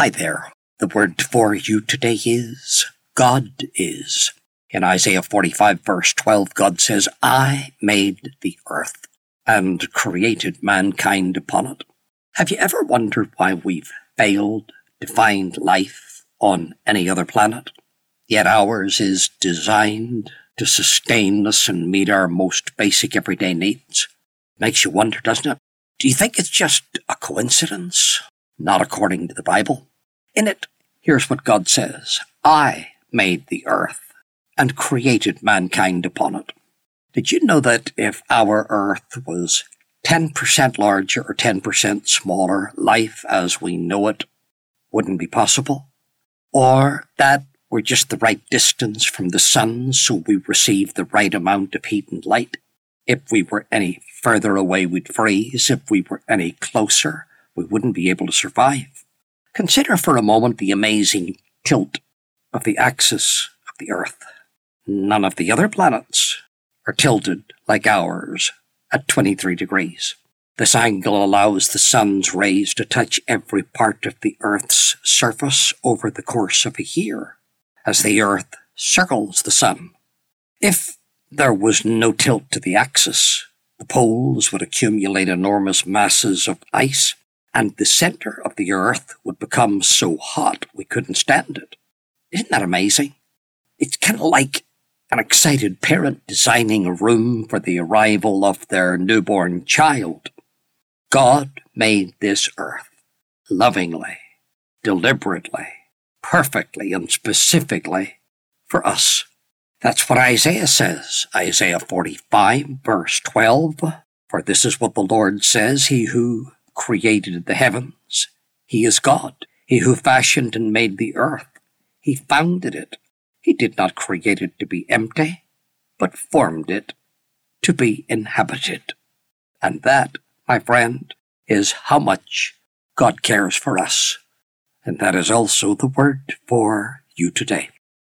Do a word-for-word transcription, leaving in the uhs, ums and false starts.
Hi there. The word for you today is God is. In Isaiah forty-five verse twelve, God says, I made the earth and created mankind upon it. Have you ever wondered why we've failed to find life on any other planet? Yet ours is designed to sustain us and meet our most basic everyday needs. Makes you wonder, doesn't it? Do you think it's just a coincidence? Not according to the Bible. In it, here's what God says. I made the earth and created mankind upon it. Did you know that if our earth was ten percent larger or ten percent smaller, life as we know it wouldn't be possible? Or that we're just the right distance from the sun so we receive the right amount of heat and light? If we were any further away, we'd freeze. If we were any closer, we wouldn't be able to survive. Consider for a moment the amazing tilt of the axis of the Earth. None of the other planets are tilted like ours at twenty-three degrees. This angle allows the sun's rays to touch every part of the Earth's surface over the course of a year, as the Earth circles the sun. If there was no tilt to the axis, the poles would accumulate enormous masses of ice, and the center of the Earth would become so hot we couldn't stand it. Isn't that amazing? It's kind of like an excited parent designing a room for the arrival of their newborn child. God made this earth lovingly, deliberately, perfectly, and specifically for us. That's what Isaiah says. Isaiah forty-five, verse twelve. For this is what the Lord says, He who created the heavens, He is God. He who fashioned and made the earth, He founded it. He did not create it to be empty, but formed it to be inhabited. And that, my friend, is how much God cares for us. And that is also the word for you today.